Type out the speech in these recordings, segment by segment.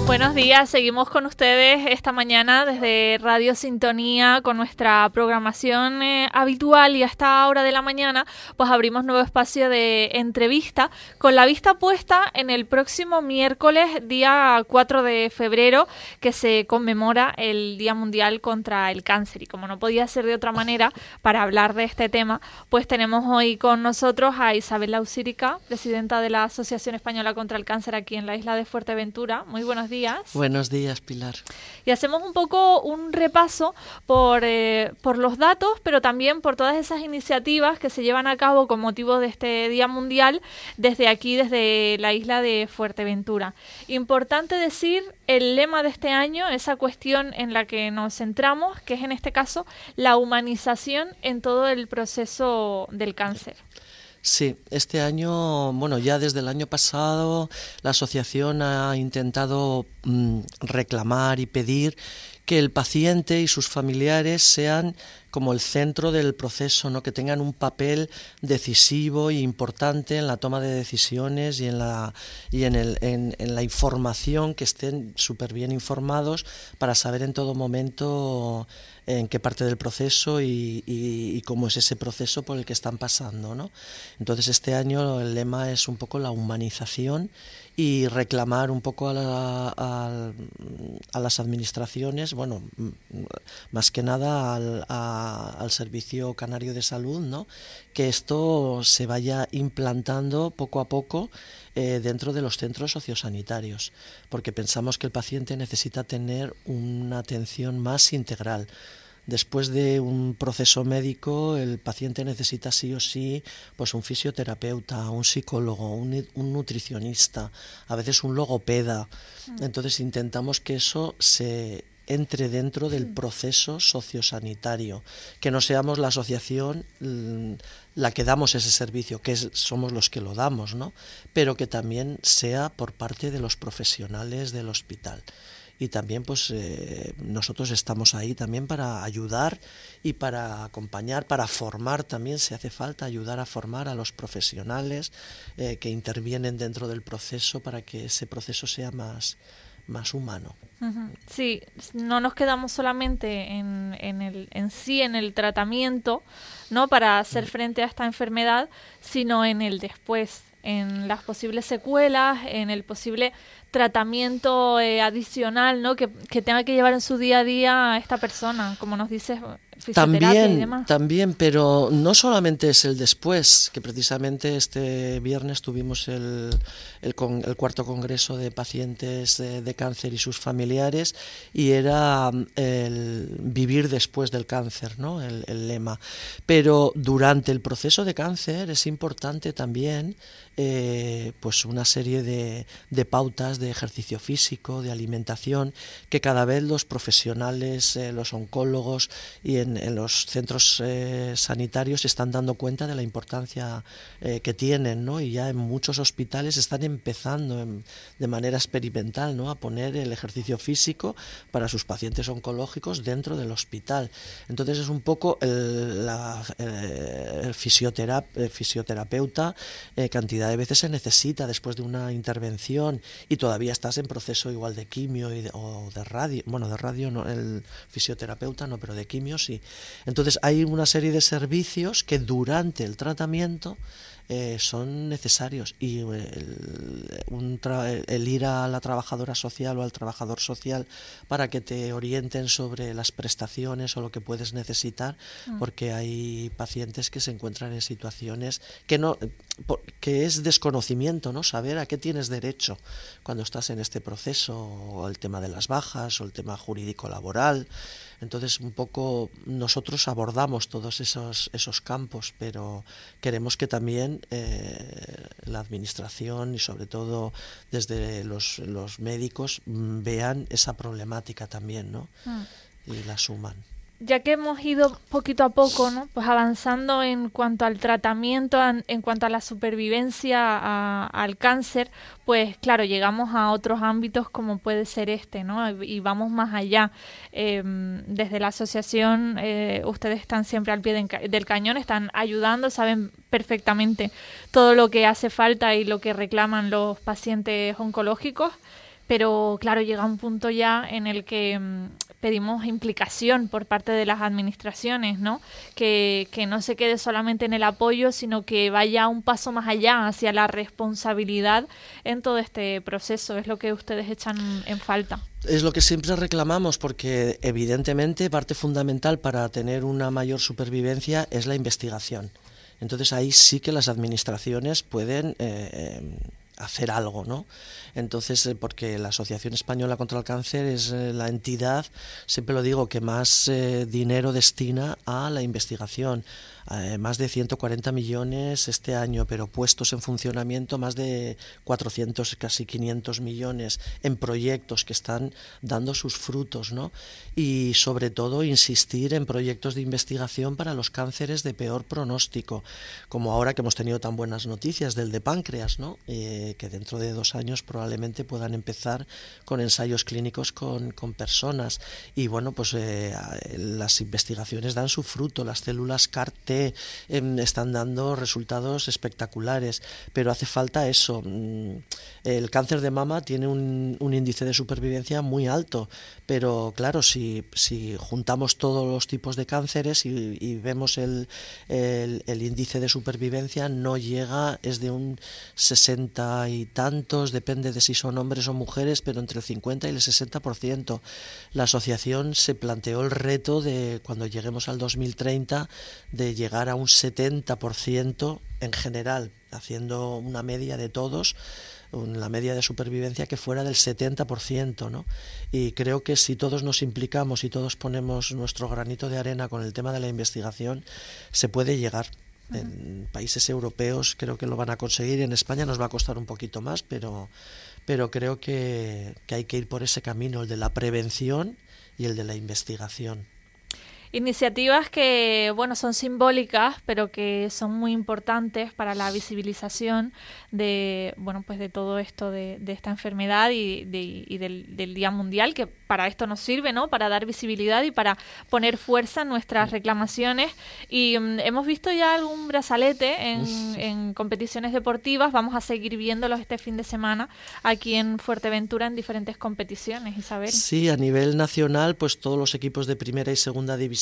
Buenos días, seguimos con ustedes esta mañana desde Radio Sintonía con nuestra programación habitual, y a esta hora de la mañana pues abrimos nuevo espacio de entrevista con la vista puesta en el próximo miércoles, día 4 de febrero, que se conmemora el Día Mundial contra el Cáncer. Y como no podía ser de otra manera, para hablar de este tema, pues tenemos hoy con nosotros a Isabel Lausírica, presidenta de la Asociación Española contra el Cáncer aquí en la isla de Fuerteventura. Muy buenos días. Buenos días, Pilar. Y hacemos un poco un repaso por los datos, pero también por todas esas iniciativas que se llevan a cabo con motivo de este Día Mundial desde aquí, desde la isla de Fuerteventura. Importante decir el lema de este año, esa cuestión en la que nos centramos, que es en este caso la humanización en todo el proceso del cáncer. Sí, este año, bueno, ya desde el año pasado la asociación ha intentado reclamar y pedir que el paciente y sus familiares sean como el centro del proceso, ¿no? Que tengan un papel decisivo e importante en la toma de decisiones y en la información, que estén súper bien informados para saber en todo momento en qué parte del proceso y cómo es ese proceso por el que están pasando, ¿no? Entonces este año el lema es un poco la humanización y reclamar un poco a las administraciones, bueno, más que nada al Servicio Canario de Salud, ¿no? Que esto se vaya implantando poco a poco dentro de los centros sociosanitarios, porque pensamos que el paciente necesita tener una atención más integral. Después de un proceso médico, el paciente necesita sí o sí pues un fisioterapeuta, un psicólogo, un nutricionista, a veces un logopeda. Entonces intentamos que eso se entre dentro del proceso sociosanitario, que no seamos la asociación la que damos ese servicio, que somos los que lo damos, ¿no? Pero que también sea por parte de los profesionales del hospital. Y también pues nosotros estamos ahí también para ayudar y para acompañar, para formar también, si hace falta, ayudar a formar a los profesionales que intervienen dentro del proceso para que ese proceso sea más humano. Sí, no nos quedamos solamente en el tratamiento, ¿no? Para hacer frente a esta enfermedad, sino en el después, en las posibles secuelas, en el posible tratamiento adicional, ¿no? Que tenga que llevar en su día a día a esta persona, como nos dices, fisioterapia y demás. También, pero no solamente es el después, que precisamente este viernes tuvimos el cuarto congreso de pacientes de cáncer y sus familiares, y era el vivir después del cáncer, ¿no? El lema. Pero durante el proceso de cáncer es importante también pues una serie de pautas de ejercicio físico, de alimentación, que cada vez los profesionales, los oncólogos y en los centros sanitarios se están dando cuenta de la importancia que tienen, ¿no? Y ya en muchos hospitales están empezando de manera experimental, ¿no? A poner el ejercicio físico para sus pacientes oncológicos dentro del hospital. Entonces es un poco el fisioterapeuta, cantidad de veces se necesita después de una intervención y todavía estás en proceso igual de quimio o de radio, bueno, de radio no, el fisioterapeuta no, pero de quimio sí. Entonces hay una serie de servicios que durante el tratamiento son necesarios, y el ir a la trabajadora social o al trabajador social para que te orienten sobre las prestaciones o lo que puedes necesitar, porque hay pacientes que se encuentran en situaciones que es desconocimiento, ¿no? Saber a qué tienes derecho cuando estás en este proceso, o el tema de las bajas o el tema jurídico laboral. Entonces un poco nosotros abordamos todos esos campos, pero queremos que también la administración y sobre todo desde los médicos vean esa problemática también, ¿no? Y la suman. Ya que hemos ido poquito a poco, ¿no? Pues avanzando en cuanto al tratamiento, en cuanto a la supervivencia al cáncer, pues claro, llegamos a otros ámbitos como puede ser este, ¿no? Y vamos más allá. Desde la asociación, ustedes están siempre al pie del cañón, están ayudando, saben perfectamente todo lo que hace falta y lo que reclaman los pacientes oncológicos. Pero claro, llega un punto ya en el que pedimos implicación por parte de las administraciones, ¿no? Que no se quede solamente en el apoyo, sino que vaya un paso más allá hacia la responsabilidad en todo este proceso. Es lo que ustedes echan en falta. Es lo que siempre reclamamos, porque evidentemente parte fundamental para tener una mayor supervivencia es la investigación. Entonces ahí sí que las administraciones pueden hacer algo, ¿no? Entonces, porque la Asociación Española contra el Cáncer es la entidad, siempre lo digo, que más dinero destina a la investigación. Más de 140 millones este año, pero puestos en funcionamiento más de 400, casi 500 millones en proyectos que están dando sus frutos, ¿no? Y sobre todo insistir en proyectos de investigación para los cánceres de peor pronóstico, como ahora que hemos tenido tan buenas noticias del de páncreas, ¿no? Que dentro de 2 años probablemente puedan empezar con ensayos clínicos con personas. Y bueno, pues las investigaciones dan su fruto, las células CAR-T están dando resultados espectaculares, pero hace falta eso. El cáncer de mama tiene un índice de supervivencia muy alto, pero claro, si juntamos todos los tipos de cánceres y vemos el índice de supervivencia, no llega, es de un 60 y tantos, depende de si son hombres o mujeres, pero entre el 50 y el 60%. La asociación se planteó el reto de, cuando lleguemos al 2030, de llegar a un 70% en general, haciendo una media de todos, la media de supervivencia que fuera del 70%, ¿no? Y creo que si todos nos implicamos y todos ponemos nuestro granito de arena con el tema de la investigación, se puede llegar. En países europeos creo que lo van a conseguir, en España nos va a costar un poquito más, pero creo que hay que ir por ese camino, el de la prevención y el de la investigación. Iniciativas que, bueno, son simbólicas, pero que son muy importantes para la visibilización de, bueno, pues de todo esto de esta enfermedad y del Día Mundial, que para esto nos sirve, ¿no? Para dar visibilidad y para poner fuerza en nuestras reclamaciones. Y hemos visto ya algún brazalete en competiciones deportivas. Vamos a seguir viéndolos este fin de semana aquí en Fuerteventura en diferentes competiciones, Isabel. Sí, a nivel nacional, pues todos los equipos de primera y segunda división,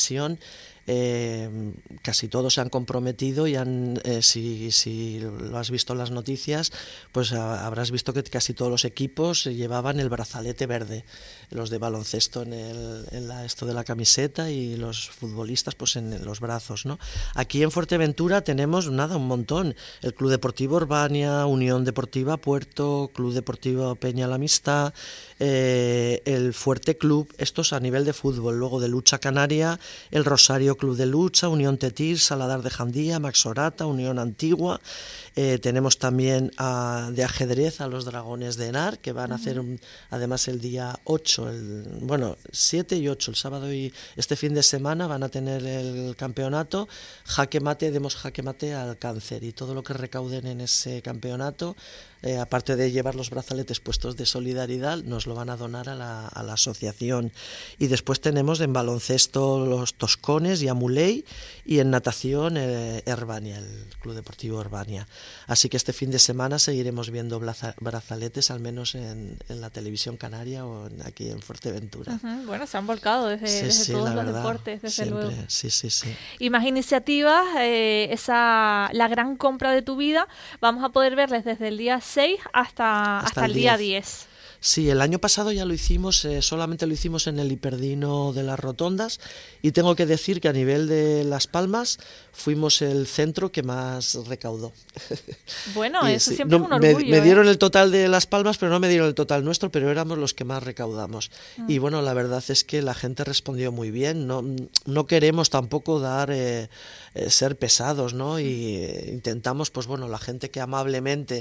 casi todos se han comprometido y si lo has visto en las noticias, pues habrás visto que casi todos los equipos llevaban el brazalete verde, los de baloncesto en esto de la camiseta y los futbolistas pues en los brazos, ¿no? Aquí en Fuerteventura tenemos un montón: el Club Deportivo Urbania, Unión Deportiva Puerto, Club Deportivo Peña la Amistad, el Fuerte Club, estos a nivel de fútbol. Luego de lucha canaria, el Rosario Club de Lucha, Unión Tetir, Saladar de Jandía, Maxorata, Unión Antigua. Tenemos también de ajedrez a los Dragones de Henar, que van a hacer además el día 8, 7 y 8, el sábado y este fin de semana van a tener el campeonato. Demos jaque mate al cáncer, y todo lo que recauden en ese campeonato, aparte de llevar los brazaletes puestos de solidaridad, nos lo van a donar a la asociación. Y después tenemos en baloncesto los Toscones y Amuley, y en natación Herbania, el Club Deportivo Herbania. Así que este fin de semana seguiremos viendo brazaletes, al menos en la televisión canaria o aquí en Fuerteventura. Bueno, se han volcado desde todos los deportes, desde siempre, luego. Sí. Y más iniciativas, la gran compra de tu vida, vamos a poder verles desde el día 6 hasta el día 10. Sí, el año pasado ya lo hicimos, solamente lo hicimos en el Hiperdino de las Rotondas, y tengo que decir que a nivel de Las Palmas fuimos el centro que más recaudó. Bueno, eso sí, siempre es un orgullo. Me dieron el total de Las Palmas, pero no me dieron el total nuestro, pero éramos los que más recaudamos. Y bueno, la verdad es que la gente respondió muy bien. No queremos tampoco ser pesados, ¿no? Y intentamos, pues bueno, la gente que amablemente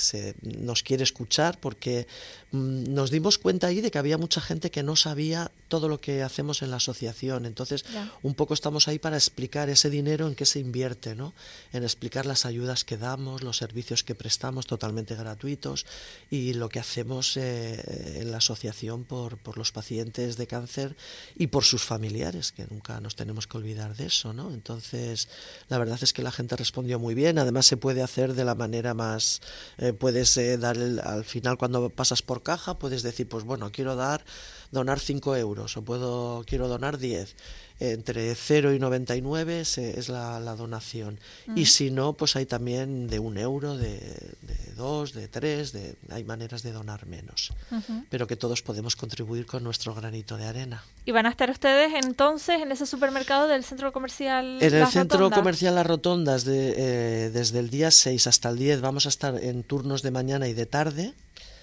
nos quiere escuchar, porque nos dimos cuenta ahí de que había mucha gente que no sabía todo lo que hacemos en la asociación. Entonces, un poco estamos ahí para explicar ese dinero en qué se invierte, ¿no? En explicar las ayudas que damos, los servicios que prestamos totalmente gratuitos y lo que hacemos en la asociación por los pacientes de cáncer y por sus familiares, que nunca nos tenemos que olvidar de eso, ¿no? Entonces, la verdad es que la gente respondió muy bien. Además, se puede hacer de la manera más... puedes dar al final, cuando pasas por caja, puedes decir, pues bueno, quiero donar 5 euros o quiero donar 10. Entre 0 y 99 es la donación. Y si no, pues hay también de 1 euro, de 2, de 3, hay maneras de donar menos. Pero que todos podemos contribuir con nuestro granito de arena. ¿Y van a estar ustedes entonces en ese supermercado del centro comercial En el centro comercial Las Rotondas, desde el día 6 hasta el 10 vamos a estar en turnos de mañana y de tarde.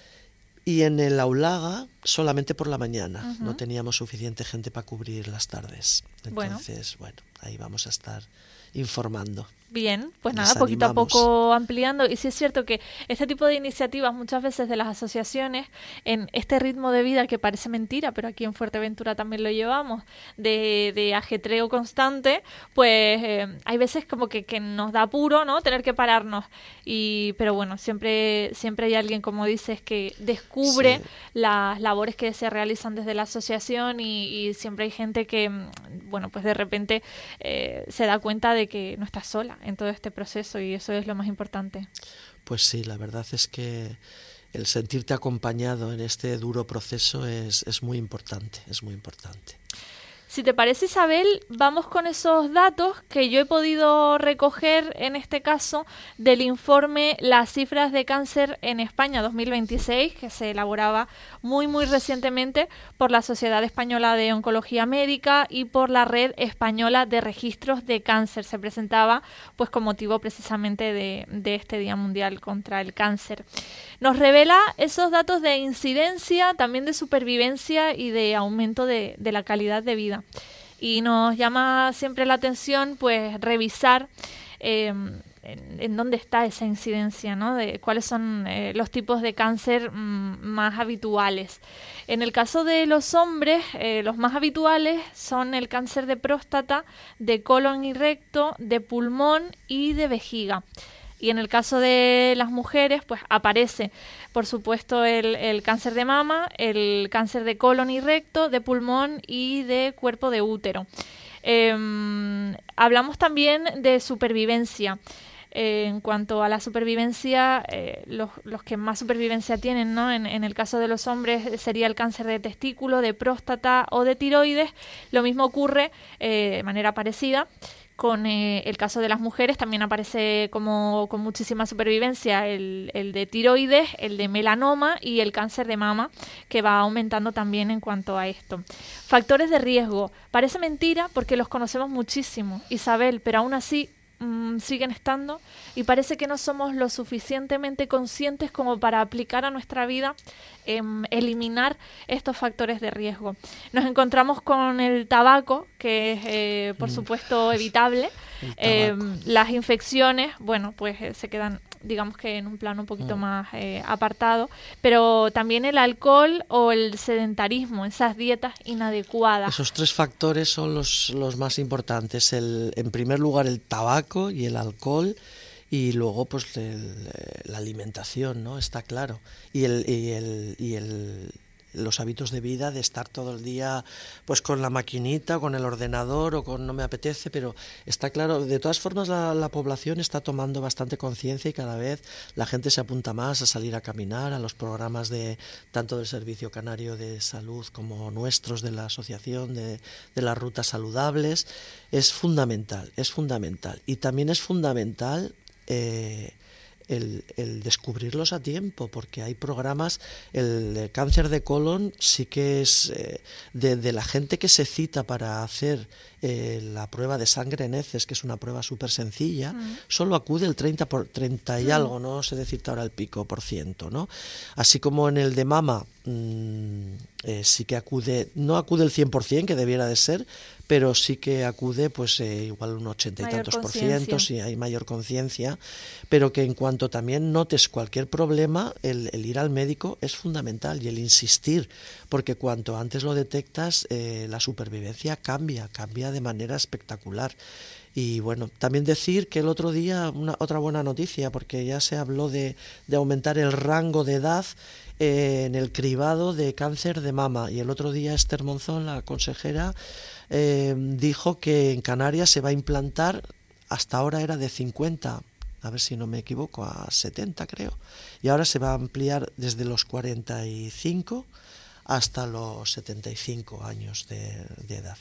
Y en el Aulaga solamente por la mañana. No teníamos suficiente gente para cubrir las tardes. Entonces, bueno, ahí vamos a estar informando. Bien, pues nada, poquito a poco ampliando. Y sí es cierto que este tipo de iniciativas muchas veces de las asociaciones, en este ritmo de vida que parece mentira, pero aquí en Fuerteventura también lo llevamos, de ajetreo constante, pues hay veces como que nos da apuro, ¿no? Tener que pararnos. Pero bueno, siempre hay alguien, como dices, que descubre las labores que se realizan desde la asociación y siempre hay gente que, bueno, pues de repente se da cuenta de que no está sola en todo este proceso y eso es lo más importante. Pues sí, la verdad es que el sentirte acompañado en este duro proceso es muy importante, es muy importante. Si te parece, Isabel, vamos con esos datos que yo he podido recoger, en este caso, del informe Las cifras de cáncer en España 2026, que se elaboraba muy recientemente por la Sociedad Española de Oncología Médica y por la Red Española de Registros de Cáncer. Se presentaba pues con motivo precisamente de este Día Mundial contra el Cáncer. Nos revela esos datos de incidencia, también de supervivencia y de aumento de la calidad de vida. Y nos llama siempre la atención pues revisar en dónde está esa incidencia, ¿no? De cuáles son los tipos de cáncer más habituales. En el caso de los hombres, los más habituales son el cáncer de próstata, de colon y recto, de pulmón y de vejiga. Y en el caso de las mujeres, pues aparece, por supuesto, el cáncer de mama, el cáncer de colon y recto, de pulmón y de cuerpo de útero. Hablamos también de supervivencia. En cuanto a la supervivencia, los que más supervivencia tienen, ¿no? En el caso de los hombres sería el cáncer de testículo, de próstata o de tiroides. Lo mismo ocurre de manera parecida con el caso de las mujeres. También aparece con muchísima supervivencia el de tiroides, el de melanoma y el cáncer de mama, que va aumentando también en cuanto a esto. Factores de riesgo. Parece mentira porque los conocemos muchísimo, Isabel, pero aún así siguen estando y parece que no somos lo suficientemente conscientes como para aplicar a nuestra vida eliminar estos factores de riesgo. Nos encontramos con el tabaco, que es por supuesto evitable. Las infecciones, bueno, pues se quedan, digamos que en un plano un poquito más apartado, pero también el alcohol o el sedentarismo, esas dietas inadecuadas. Esos 3 factores son los más importantes. En primer lugar, el tabaco y el alcohol, y luego pues la alimentación, ¿no? Está claro. Y los hábitos de vida, de estar todo el día pues con la maquinita, con el ordenador o con no me apetece, pero está claro. De todas formas, la población está tomando bastante conciencia y cada vez la gente se apunta más a salir a caminar, a los programas tanto del Servicio Canario de Salud como nuestros de la Asociación de las Rutas Saludables. Es fundamental. Y también es fundamental el descubrirlos a tiempo, porque hay programas. El cáncer de colon sí que es de la gente que se cita para hacer la prueba de sangre en heces, que es una prueba súper sencilla, solo acude el 30 y algo, no sé decirte ahora el pico por ciento, ¿no? Así como en el de mama sí que acude, no acude el 100%, que debiera de ser, pero sí que acude pues igual un 80 y tantos por ciento, si hay mayor conciencia, pero que en cuanto también notes cualquier problema, el ir al médico es fundamental, y el insistir, porque cuanto antes lo detectas, la supervivencia cambia de manera espectacular. Y bueno, también decir que el otro día, otra buena noticia, porque ya se habló de aumentar el rango de edad en el cribado de cáncer de mama, y el otro día Esther Monzón, la consejera, dijo que en Canarias se va a implantar, hasta ahora era de 50, a ver si no me equivoco, a 70 creo, y ahora se va a ampliar desde los 45 hasta los 75 años de edad.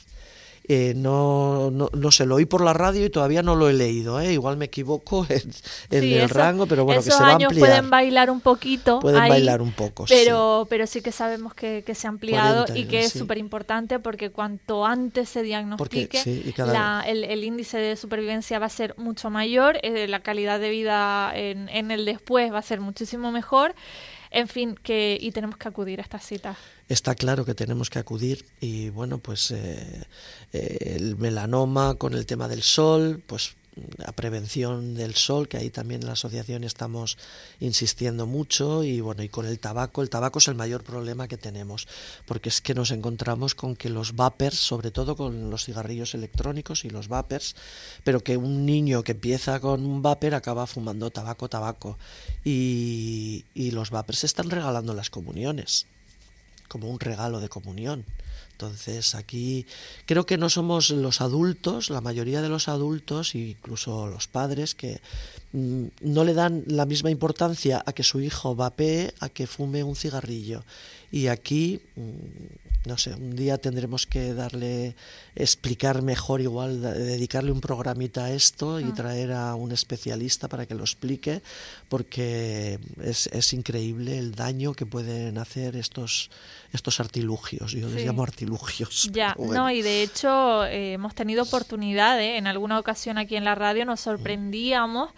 No sé, lo oí por la radio y todavía no lo he leído, igual me equivoco en el rango, pero bueno, que se va a ampliar. Esos años pueden bailar un poquito, bailar un poco, pero sí que sabemos que se ha ampliado 40, y que es súper importante, porque cuanto antes se diagnostique, el índice de supervivencia va a ser mucho mayor, la calidad de vida en el después va a ser muchísimo mejor. En fin, y tenemos que acudir a estas citas. Está claro que tenemos que acudir, y bueno, pues el melanoma con el tema del sol, pues la prevención del sol, que ahí también en la asociación estamos insistiendo mucho, y bueno, y con el tabaco es el mayor problema que tenemos, porque es que nos encontramos con que los vapers, sobre todo con los cigarrillos electrónicos y los vapers, pero que un niño que empieza con un vapor acaba fumando tabaco, y los vapers se están regalando en las comuniones, como un regalo de comunión. Entonces aquí creo que no somos los adultos, la mayoría de los adultos, incluso los padres, que no le dan la misma importancia a que su hijo vapee a que fume un cigarrillo. Y aquí, no sé, un día tendremos que explicar mejor, igual dedicarle un programita a esto y traer a un especialista para que lo explique, porque es increíble el daño que pueden hacer estos artilugios. Yo les llamo artilugios. Ya, bueno. No, y de hecho hemos tenido oportunidad, en alguna ocasión aquí en la radio nos sorprendíamos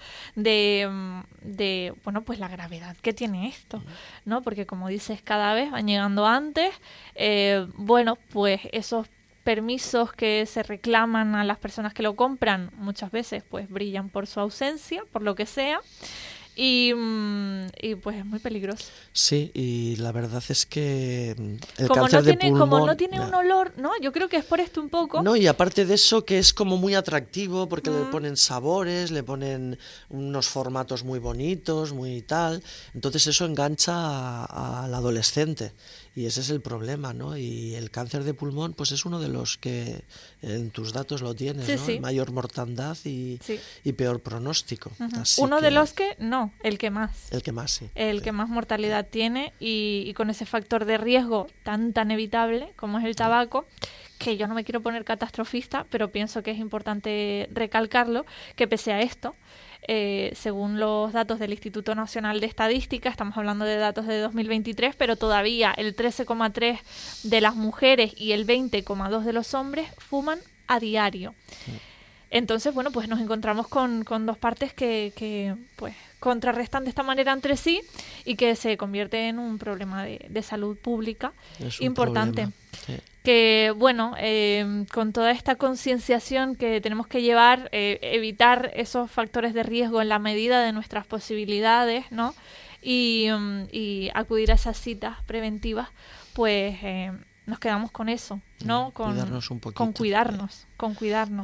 de bueno, pues la gravedad que tiene esto, ¿no? Porque como dices, cada vez van llegando antes, bueno, pues esos permisos que se reclaman a las personas que lo compran muchas veces pues brillan por su ausencia, por lo que sea. Y pues es muy peligroso. Sí, y la verdad es que el cáncer de pulmón... Como no tiene un olor, ¿no? Yo creo que es por esto un poco. No, y aparte de eso, que es como muy atractivo, porque le ponen sabores, le ponen unos formatos muy bonitos, muy tal. Entonces eso engancha al adolescente. Y ese es el problema, ¿no? Y el cáncer de pulmón, pues es uno de los que en tus datos lo tienes, sí, ¿no? Sí. Mayor mortandad y peor pronóstico. Uno de los que, no, el que más. El que más, sí. El que más mortalidad tiene y con ese factor de riesgo tan evitable como es el tabaco, que yo no me quiero poner catastrofista, pero pienso que es importante recalcarlo, que pese a esto, según los datos del Instituto Nacional de Estadística, estamos hablando de datos de 2023, pero todavía el 13,3% de las mujeres y el 20,2% de los hombres fuman a diario. Entonces, bueno, pues nos encontramos con dos partes que pues contrarrestan de esta manera entre sí y que se convierte en un problema de salud pública importante. Que, bueno, con toda esta concienciación que tenemos que llevar, evitar esos factores de riesgo en la medida de nuestras posibilidades, ¿no? Y acudir a esas citas preventivas, pues nos quedamos con eso, ¿no? Cuidarnos un poquito. Con cuidarnos.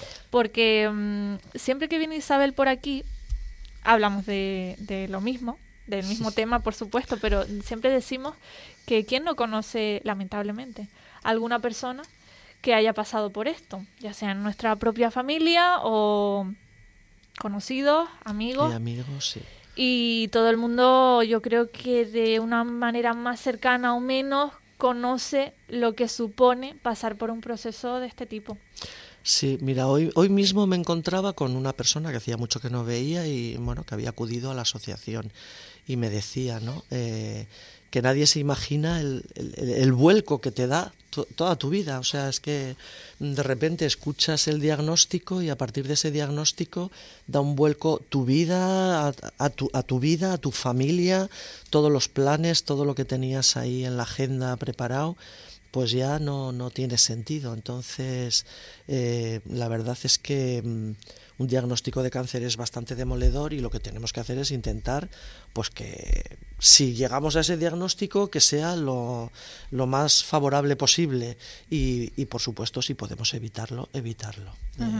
Porque siempre que viene Isabel por aquí, hablamos de lo mismo, del mismo tema, por supuesto, pero siempre decimos que ¿quién no conoce, lamentablemente, alguna persona que haya pasado por esto? Ya sea en nuestra propia familia o conocidos, amigos. Y amigos, sí. Y todo el mundo, yo creo que de una manera más cercana o menos, conoce lo que supone pasar por un proceso de este tipo. Sí, mira, hoy mismo me encontraba con una persona que hacía mucho que no veía y bueno, que había acudido a la asociación y me decía, ¿no? Que nadie se imagina el vuelco que te da toda tu vida. O sea, es que de repente escuchas el diagnóstico y a partir de ese diagnóstico da un vuelco tu vida, a tu vida, a tu familia, todos los planes, todo lo que tenías ahí en la agenda preparado, pues ya no tiene sentido. Entonces, la verdad es que un diagnóstico de cáncer es bastante demoledor y lo que tenemos que hacer es intentar, pues que si llegamos a ese diagnóstico, que sea lo más favorable posible y por supuesto, si podemos evitarlo. Uh-huh.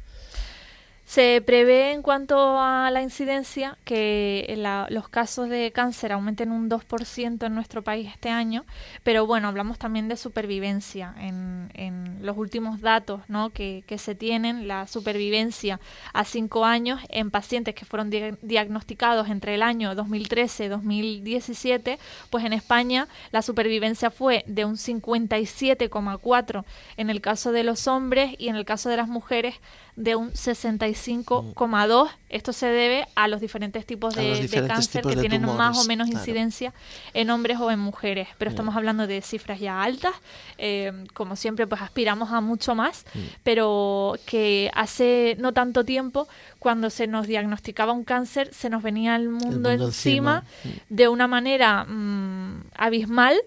Se prevé en cuanto a la incidencia que los casos de cáncer aumenten un 2% en nuestro país este año, pero bueno, hablamos también de supervivencia. En los últimos datos, ¿no?, que se tienen, la supervivencia a 5 años en pacientes que fueron diagnosticados entre el año 2013 y 2017, pues en España la supervivencia fue de un 57,4 en el caso de los hombres y en el caso de las mujeres de un 65,2. Esto se debe a los diferentes tipos de cáncer que tienen tumores, más o menos incidencia, claro, en hombres o en mujeres. Pero estamos hablando de cifras ya altas. Como siempre, pues aspiramos a mucho más, pero que hace no tanto tiempo, cuando se nos diagnosticaba un cáncer, se nos venía el mundo encima de una manera abismal,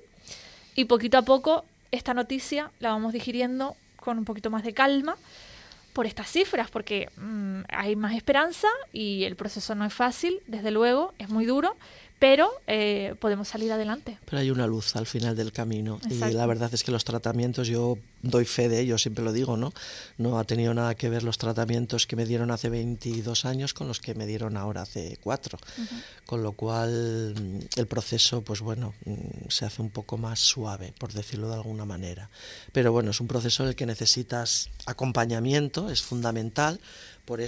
y poquito a poco esta noticia la vamos digiriendo con un poquito más de calma por estas cifras, porque hay más esperanza y el proceso no es fácil, desde luego, es muy duro, pero podemos salir adelante. Pero hay una luz al final del camino. Exacto. Y la verdad es que los tratamientos, yo doy fe de ello, siempre lo digo, ¿no? No ha tenido nada que ver los tratamientos que me dieron hace 22 años con los que me dieron ahora hace 4. Uh-huh. Con lo cual el proceso, pues bueno, se hace un poco más suave, por decirlo de alguna manera. Pero bueno, es un proceso en el que necesitas acompañamiento, es fundamental. Por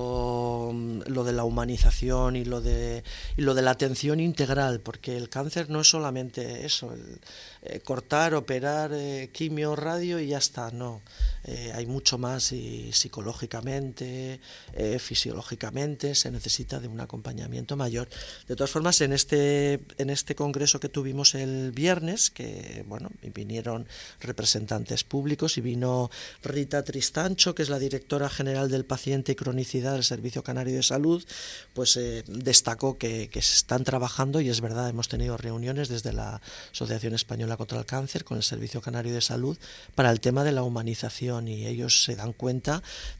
eso lo de la humanización y lo de la atención integral, porque el cáncer no es solamente eso, cortar, operar, quimio, radio y ya está, no. Hay mucho más y psicológicamente, fisiológicamente se necesita de un acompañamiento mayor. De todas formas, en este congreso que tuvimos el viernes, que bueno, vinieron representantes públicos y vino Rita Tristancho, que es la directora general del Paciente y Cronicidad del Servicio Canario de Salud, pues destacó que se están trabajando, y es verdad, hemos tenido reuniones desde la Asociación Española contra el Cáncer con el Servicio Canario de Salud para el tema de la humanización, y ellos se dan cuenta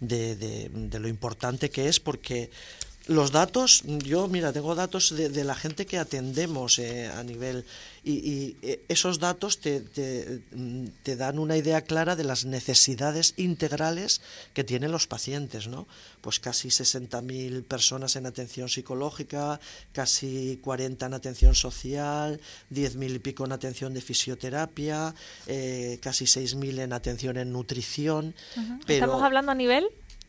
de lo importante que es, porque los datos, yo mira, tengo datos de la gente que atendemos a nivel, y esos datos te dan una idea clara de las necesidades integrales que tienen los pacientes, ¿no? Pues casi 60.000 personas en atención psicológica, casi 40 en atención social, 10.000 y pico en atención de fisioterapia, casi 6.000 en atención en nutrición. Uh-huh. Pero ¿estamos hablando a nivel?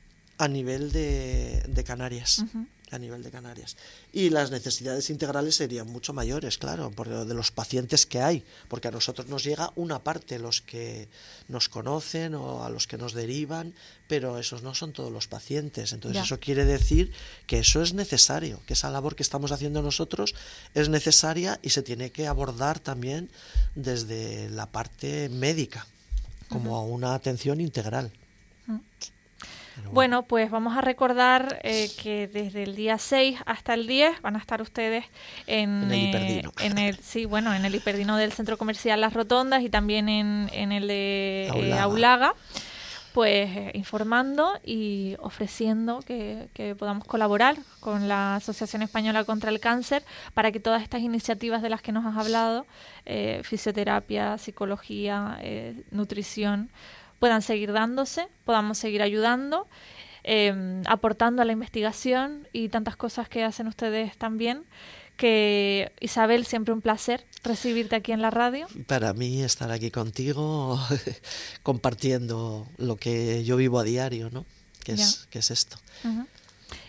A nivel de Canarias. Uh-huh. A nivel de Canarias. Y las necesidades integrales serían mucho mayores, claro, por lo de los pacientes que hay, porque a nosotros nos llega una parte, los que nos conocen o a los que nos derivan, pero esos no son todos los pacientes. Entonces eso quiere decir que eso es necesario, que esa labor que estamos haciendo nosotros es necesaria y se tiene que abordar también desde la parte médica, como una atención integral. Bueno, pues vamos a recordar que desde el día 6 hasta el 10 van a estar ustedes en el Hiperdino. En el Hiperdino del Centro Comercial Las Rotondas y también en el de Aulaga, pues informando y ofreciendo que podamos colaborar con la Asociación Española contra el Cáncer para que todas estas iniciativas de las que nos has hablado, fisioterapia, psicología, nutrición, puedan seguir dándose, podamos seguir ayudando, aportando a la investigación y tantas cosas que hacen ustedes también. Que Isabel, siempre un placer recibirte aquí en la radio. Para mí estar aquí contigo compartiendo lo que yo vivo a diario, ¿no? Que es esto. Uh-huh.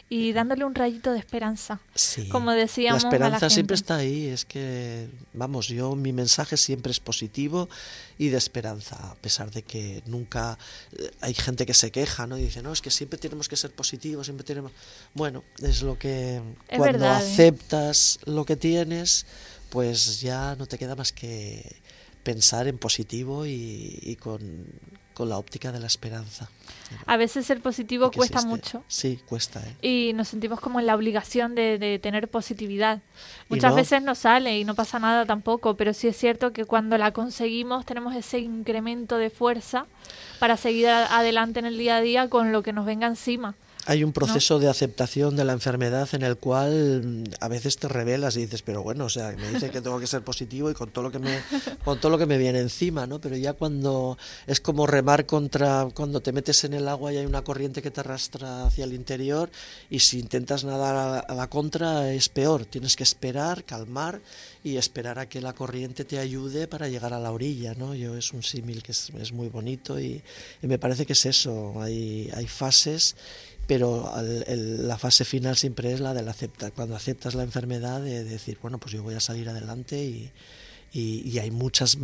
y dándole un rayito de esperanza. Sí. Como decíamos, la esperanza a la gente. siempre está ahí. Es que, vamos, mi mensaje siempre es positivo y de esperanza, a pesar de que nunca hay gente que se queja, ¿no? Y dice, no, es que siempre tenemos que ser positivos, siempre tenemos... Bueno, es lo que... Es cuando verdad, aceptas lo que tienes, pues ya no te queda más que pensar en positivo y con la óptica de la esperanza. A veces ser positivo Porque cuesta existe. mucho. Sí, cuesta, ¿eh? Y nos sentimos como en la obligación de tener positividad. Y Muchas no. veces no sale y no pasa nada tampoco, pero sí es cierto que cuando la conseguimos tenemos ese incremento de fuerza para seguir adelante en el día a día con lo que nos venga encima. Hay un proceso de aceptación de la enfermedad en el cual a veces te rebelas y dices, pero bueno, o sea, me dice que tengo que ser positivo y con todo lo que me viene encima, ¿no? Pero ya cuando es como remar cuando te metes en el agua y hay una corriente que te arrastra hacia el interior, y si intentas nadar a la contra es peor. Tienes que esperar, calmar y esperar a que la corriente te ayude para llegar a la orilla, ¿no? Es un símil que es muy bonito y me parece que es eso. Hay fases, pero la fase final siempre es la del aceptar. Cuando aceptas la enfermedad, de decir, bueno, pues yo voy a salir adelante y hay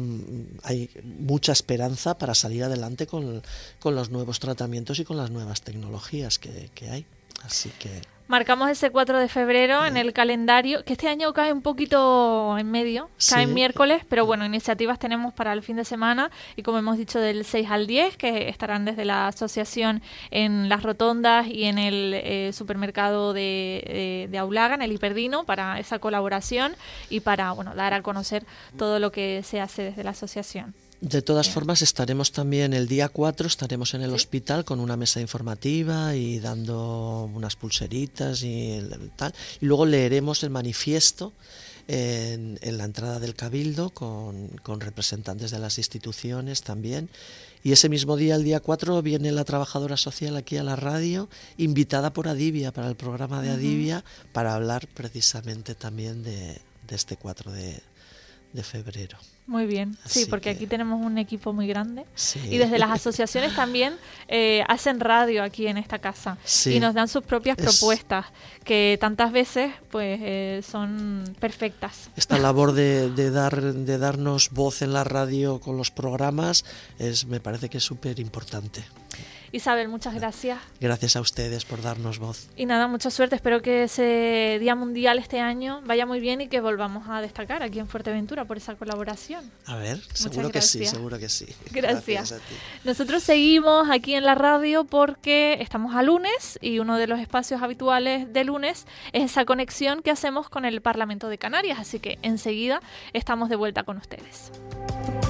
mucha esperanza para salir adelante con los nuevos tratamientos y con las nuevas tecnologías que hay. Así que... Marcamos ese 4 de febrero en el calendario, que este año cae un poquito en medio, cae en miércoles, pero bueno, iniciativas tenemos para el fin de semana y como hemos dicho del 6 al 10, que estarán desde la asociación en las rotondas y en el supermercado de Aulaga, en el Hiperdino, para esa colaboración y para dar a conocer todo lo que se hace desde la asociación. De todas formas, estaremos también el día 4, estaremos en el hospital con una mesa informativa y dando unas pulseritas y tal. Y luego leeremos el manifiesto en la entrada del Cabildo con representantes de las instituciones también. Y ese mismo día, el día 4, viene la trabajadora social aquí a la radio, invitada por Adivia, para el programa de Adivia, para hablar precisamente también de este 4 de febrero. Muy bien, Así sí, porque aquí tenemos un equipo muy grande. Sí. Y desde las asociaciones también hacen radio aquí en esta casa. Sí. Y nos dan sus propias propuestas, que tantas veces pues son perfectas. Esta labor de darnos voz en la radio con los programas me parece que es súper importante. Isabel, muchas gracias. Gracias a ustedes por darnos voz. Y nada, mucha suerte. Espero que ese Día Mundial este año vaya muy bien y que volvamos a destacar aquí en Fuerteventura por esa colaboración. A ver, seguro que sí. Gracias A ti. Nosotros seguimos aquí en la radio porque estamos a lunes y uno de los espacios habituales de lunes es esa conexión que hacemos con el Parlamento de Canarias. Así que enseguida estamos de vuelta con ustedes.